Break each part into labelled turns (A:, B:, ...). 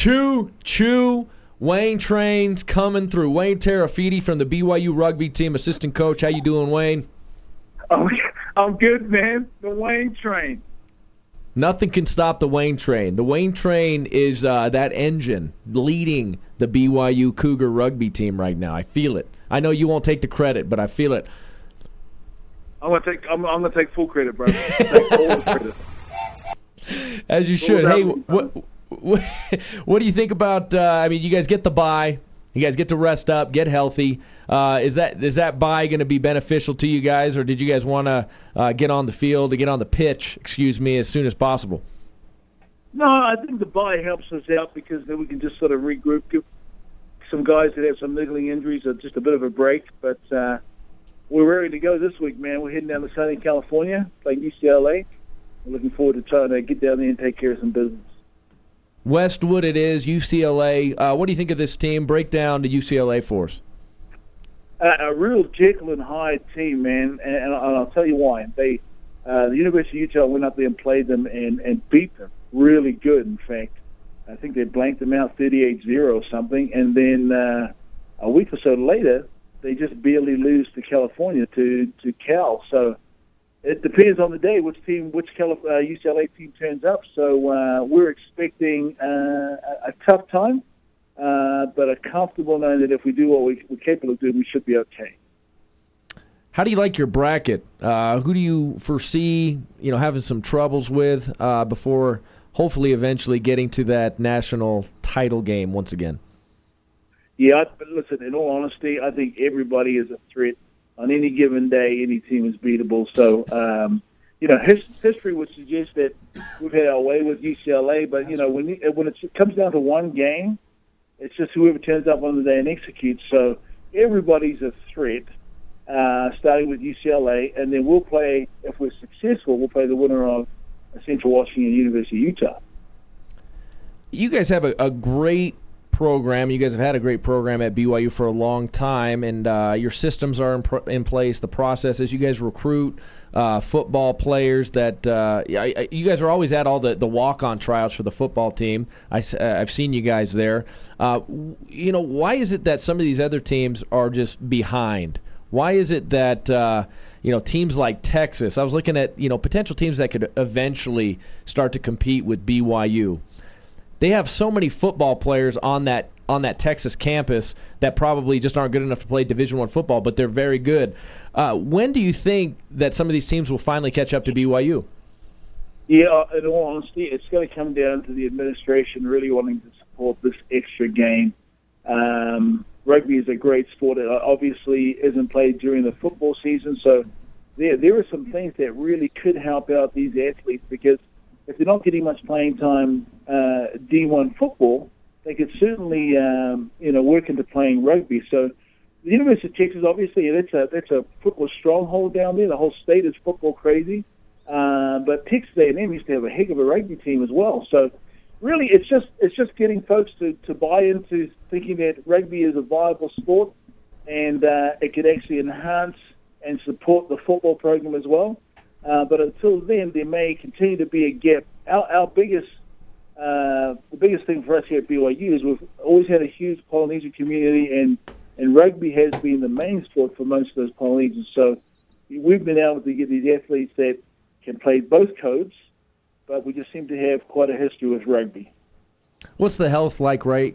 A: Choo. Wayne Train's coming through. Wayne Terafiti from the BYU rugby team, assistant coach. How you doing, Wayne?
B: Oh, I'm good, man. The Wayne Train.
A: Nothing can stop the Wayne Train. The Wayne Train is that engine leading the BYU Cougar rugby team right now. I feel it. I know you won't take the credit, but I feel it.
B: I'm gonna take full credit, bro. Take all the credit.
A: As you should. Hey, what do you think about? You guys get the bye. You guys get to rest up, get healthy. Is that bye going to be beneficial to you guys, or did you guys want to get on the field, to get on the pitch, as soon as possible?
B: No, I think the bye helps us out because then we can just sort of regroup, give some guys that have some niggling injuries just a bit of a break. But we're ready to go this week, man. We're heading down to Southern California, playing UCLA. We're looking forward to trying to get down there and take care of some business.
A: Westwood it is, UCLA. What do you think of this team? Break down to UCLA for us.
B: A real Jekyll and Hyde team, man, and I'll tell you why. The University of Utah went up there and played them and beat them really good, in fact. I think they blanked them out 38-0 or something, and then a week or so later, they just barely lose to California, to Cal. So it depends on the day which UCLA team turns up. So we're expecting a tough time, but a comfortable knowing that if we do what we're capable of doing, we should be okay.
A: How do you like your bracket? Who do you foresee, having some troubles with before hopefully eventually getting to that national title game once again?
B: Yeah, listen, in all honesty, I think everybody is a threat. On any given day, any team is beatable. So, history would suggest that we've had our way with UCLA. But, when it comes down to one game, it's just whoever turns up on the day and executes. So everybody's a threat, starting with UCLA. And then we'll play, if we're successful, we'll play the winner of Central Washington, University of Utah.
A: You guys have a great program. You guys have had a great program at BYU for a long time, and your systems are in place, the processes. You guys recruit football players that you guys are always at all the walk-on tryouts for the football team. I've seen you guys there. Why is it that some of these other teams are just behind? Why is it that teams like Texas, I was looking at potential teams that could eventually start to compete with BYU. They have so many football players on that Texas campus that probably just aren't good enough to play Division I football, but they're very good. When do you think that some of these teams will finally catch up to BYU?
B: Yeah, in all honesty, it's going to come down to the administration really wanting to support this extra game. Rugby is a great sport. It obviously isn't played during the football season, so there are some things that really could help out these athletes because if they're not getting much playing time D1 football, they could certainly work into playing rugby. So the University of Texas, obviously, that's a football stronghold down there. The whole state is football crazy. But Texas A&M used to have a heck of a rugby team as well. So really, it's just getting folks to buy into thinking that rugby is a viable sport and it could actually enhance and support the football program as well. But until then, there may continue to be a gap. The biggest thing for us here at BYU is we've always had a huge Polynesian community, and rugby has been the main sport for most of those Polynesians. So we've been able to get these athletes that can play both codes, but we just seem to have quite a history with rugby.
A: What's the health like right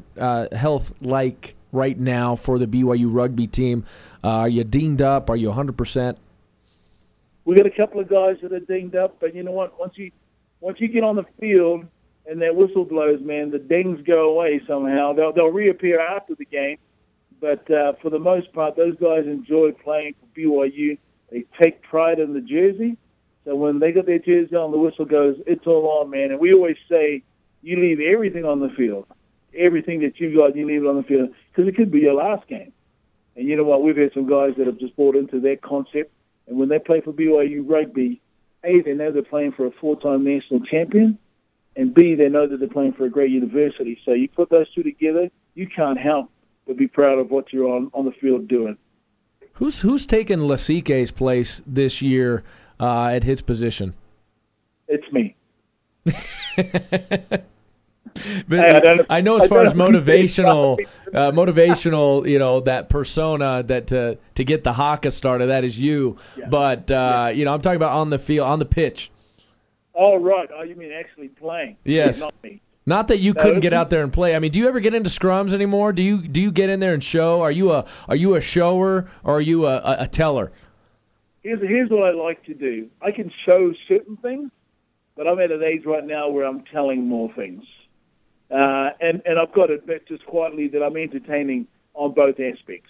A: now for the BYU rugby team? Are you dinged up? Are you 100%?
B: We got a couple of guys that are dinged up, but you know what? Once you get on the field and that whistle blows, man, the dings go away somehow. They'll reappear after the game, but for the most part, those guys enjoy playing for BYU. They take pride in the jersey, so when they got their jersey on, the whistle goes, it's all on, man. And we always say, you leave everything on the field, everything that you got, you leave it on the field, because it could be your last game. And you know what? We've had some guys that have just bought into that concept. And when they play for BYU rugby, A, they know they're playing for a 4-time national champion, and B, they know that they're playing for a great university. So you put those two together, you can't help but be proud of what you're on the field doing.
A: Who's taken Lasike's place this year at his position?
B: It's me.
A: But
B: Hey,
A: I know as far as motivational, that persona that to get the haka started, that is you.
B: Yeah.
A: But I'm talking about on the field, on the pitch.
B: Oh, right. Oh, you mean actually playing?
A: Yes.
B: Not me.
A: Not that you couldn't get out there and play. I mean, do you ever get into scrums anymore? Do you get in there and show? Are you a shower or are you a teller?
B: Here's what I like to do. I can show certain things, but I'm at an age right now where I'm telling more things. And I've got to admit just quietly that I'm entertaining on both aspects.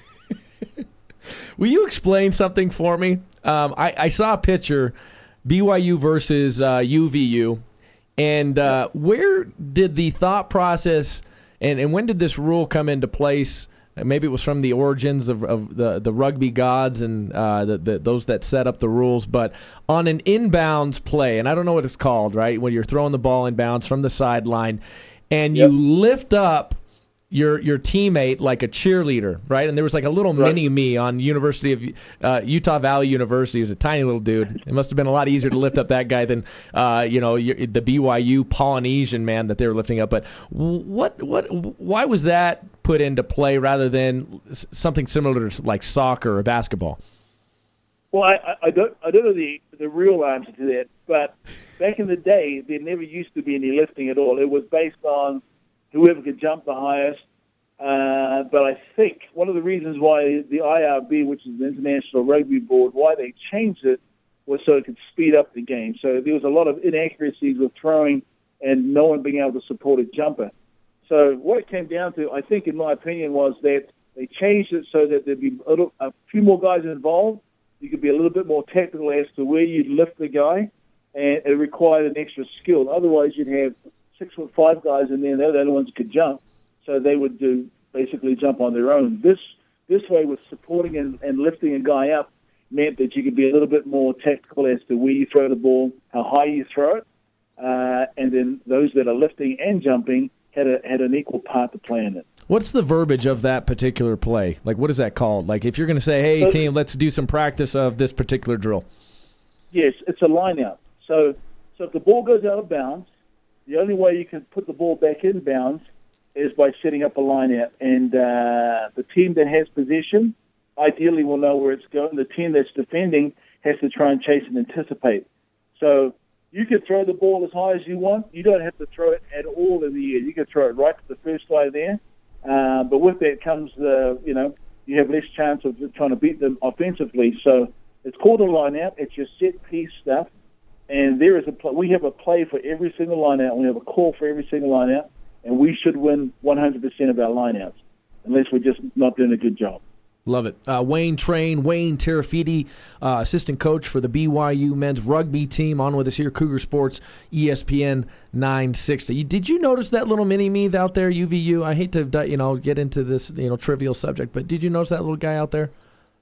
A: Will you explain something for me? I saw a picture, BYU versus UVU, and where did the thought process and when did this rule come into place? Maybe it was from the origins of the rugby gods and those that set up the rules. But on an inbounds play, and I don't know what it's called, right, when you're throwing the ball inbounds from the sideline, and you lift up your teammate like a cheerleader, right? And there was like a little mini-me on University of Utah Valley University. He was a tiny little dude. It must have been a lot easier to lift up that guy than the BYU Polynesian man that they were lifting up. But why was that put into play rather than something similar to like soccer or basketball?
B: Well, I don't know the real answer to that, but back in the day, there never used to be any lifting at all. It was based on whoever could jump the highest. But I think one of the reasons why the IRB, which is the International Rugby Board, why they changed it was so it could speed up the game. So there was a lot of inaccuracies with throwing and no one being able to support a jumper. So what it came down to, I think, in my opinion, was that they changed it so that there'd be a few more guys involved. You could be a little bit more technical as to where you'd lift the guy, and it required an extra skill. Otherwise, you'd have 6'5" guys in there, and they're the only ones who could jump, so they would basically jump on their own. This way, with supporting and lifting a guy up, meant that you could be a little bit more technical as to where you throw the ball, how high you throw it, and then those that are lifting and jumping had an equal part to play in it.
A: What's the verbiage of that particular play? Like, what is that called? Like, if you're going to say, hey, team, let's do some practice of this particular drill.
B: Yes, it's a line-out. So if the ball goes out of bounds, the only way you can put the ball back in bounds is by setting up a line-out. And the team that has possession ideally will know where it's going. The team that's defending has to try and chase and anticipate. So you can throw the ball as high as you want. You don't have to throw it at all in the air. You can throw it right to the first guy there. But with that comes you have less chance of trying to beat them offensively. So it's called a line-out. It's your set-piece stuff. And there is we have a play for every single line-out. We have a call for every single line-out. And we should win 100% of our line-outs, unless we're just not doing a good job.
A: Love it. Wayne Terafiti, assistant coach for the BYU men's rugby team, on with us here, Cougar Sports, ESPN 960. Did you notice that little mini-me out there, UVU? I hate to get into this trivial subject, but did you notice that little guy out there?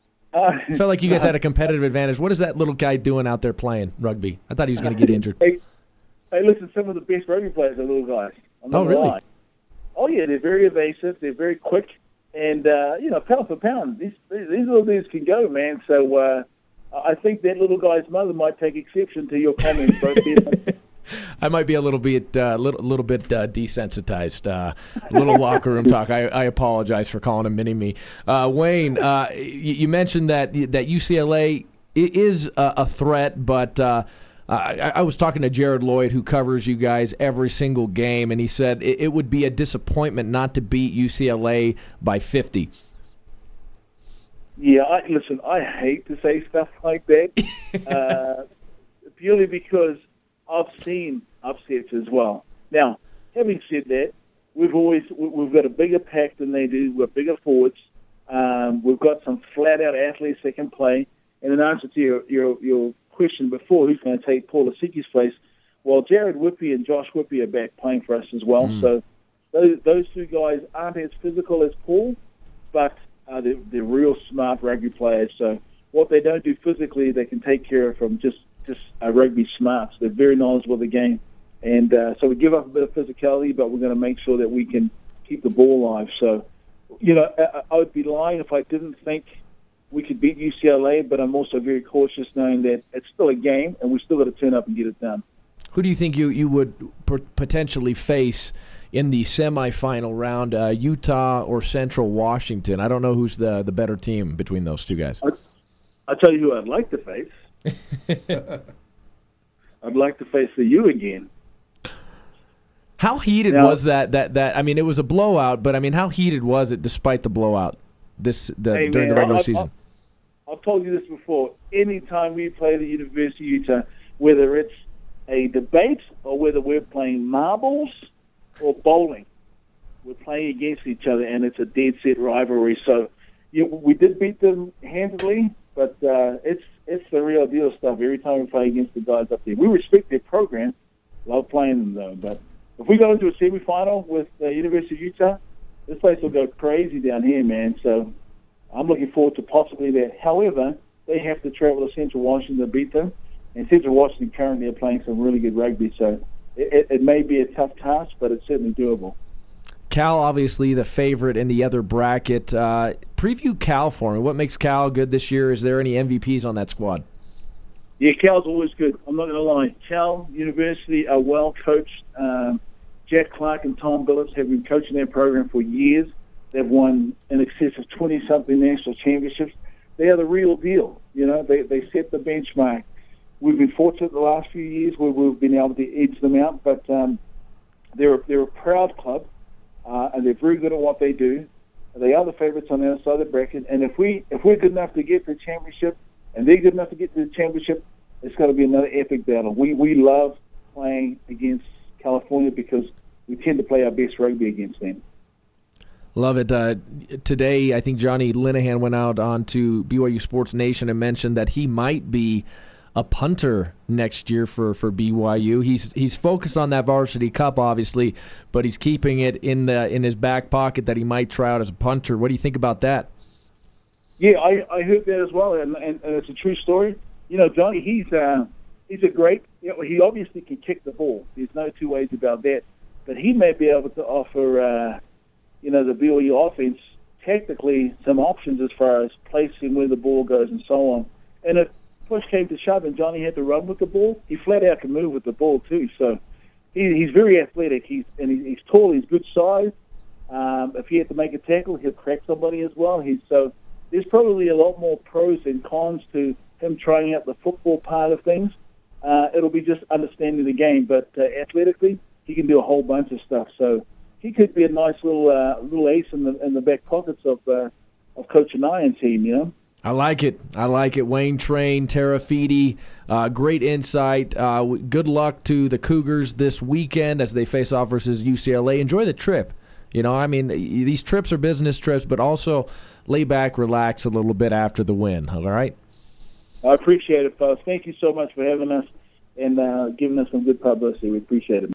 A: I felt like you guys had a competitive advantage. What is that little guy doing out there playing rugby? I thought he was going to get injured.
B: Hey, listen, some of the best rugby players are little guys.
A: Oh, really?
B: Lie. Oh, yeah, they're very evasive. They're very quick. And, pound for pound, these little dudes can go, man. So I think that little guy's mother might take exception to your comments.
A: I might be a little bit desensitized. A little locker room talk. I apologize for calling him mini-me. Wayne, you mentioned that UCLA is a threat, but I was talking to Jared Lloyd, who covers you guys every single game, and he said it would be a disappointment not to beat UCLA by 50.
B: Yeah, I hate to say stuff like that, purely because I've seen upsets as well. Now, having said that, we've got a bigger pack than they do. We're bigger forwards. We've got some flat-out athletes that can play. And in answer to your question before, who's going to take Paul Asiki's place? Well, Jared Whippy and Josh Whippy are back playing for us as well. So those two guys aren't as physical as Paul, but they're real smart rugby players. So what they don't do physically, they can take care of from just rugby smarts. They're very knowledgeable of the game. And so we give up a bit of physicality, but we're going to make sure that we can keep the ball alive. So, I would be lying if I didn't think we could beat UCLA, but I'm also very cautious knowing that it's still a game and we still got to turn up and get it done.
A: Who do you think you would potentially face in the semifinal round, Utah or Central Washington? I don't know who's the better team between those two guys.
B: I'll tell you who I'd like to face. I'd like to face the U again.
A: How heated was that? I mean, it was a blowout, but I mean, how heated was it despite the blowout during the regular season?
B: I've told you this before. Anytime we play the University of Utah, whether it's a debate or whether we're playing marbles or bowling, we're playing against each other, and it's a dead set rivalry. So we did beat them handily, but it's the real deal stuff every time we play against the guys up there. We respect their program, love playing them though. But if we go into a semifinal with the University of Utah, this place will go crazy down here, man. So I'm looking forward to possibly that. However, they have to travel to Central Washington to beat them. And Central Washington currently are playing some really good rugby, so it may be a tough task, but it's certainly doable.
A: Cal, obviously the favorite in the other bracket. Preview Cal for me. What makes Cal good this year? Is there any MVPs on that squad?
B: Yeah, Cal's always good. I'm not going to lie. Cal University are well coached. Jack Clark and Tom Billups have been coaching their program for years. They've won in excess of 20-something national championships. They are the real deal. You know, they set the benchmark. We've been fortunate the last few years where we've been able to edge them out, but they're a proud club, and they're very good at what they do. They are the favourites on the other side of the bracket, and if we're good enough to get to the championship, and they're good enough to get to the championship, it's got to be another epic battle. We love playing against California because we tend to play our best rugby against them.
A: Love it. Today, I think Johnny Linehan went out onto BYU Sports Nation and mentioned that he might be a punter next year for BYU. He's focused on that varsity cup, obviously, but he's keeping it in his back pocket that he might try out as a punter. What do you think about that?
B: Yeah, I heard that as well, and it's a true story. You know, Johnny, he's a great. You know, he obviously can kick the ball. There's no two ways about that. But he may be able to offer, the BYU offense technically some options as far as placing where the ball goes and so on. And if push came to shove and Johnny had to run with the ball, he flat out can move with the ball too. So he's very athletic. He's tall. He's good size. If he had to make a tackle, he'll crack somebody as well. So there's probably a lot more pros and cons to him trying out the football part of things. It'll be just understanding the game, but athletically, he can do a whole bunch of stuff. So he could be a nice little ace in the back pockets of Coach Anayan's team, you know.
A: I like it. Wayne Train, Tara Feedy, great insight. Good luck to the Cougars this weekend as they face off versus UCLA. Enjoy the trip. You know, I mean, these trips are business trips, but also lay back, relax a little bit after the win. All right?
B: I appreciate it, folks. Thank you so much for having us and giving us some good publicity. We appreciate it.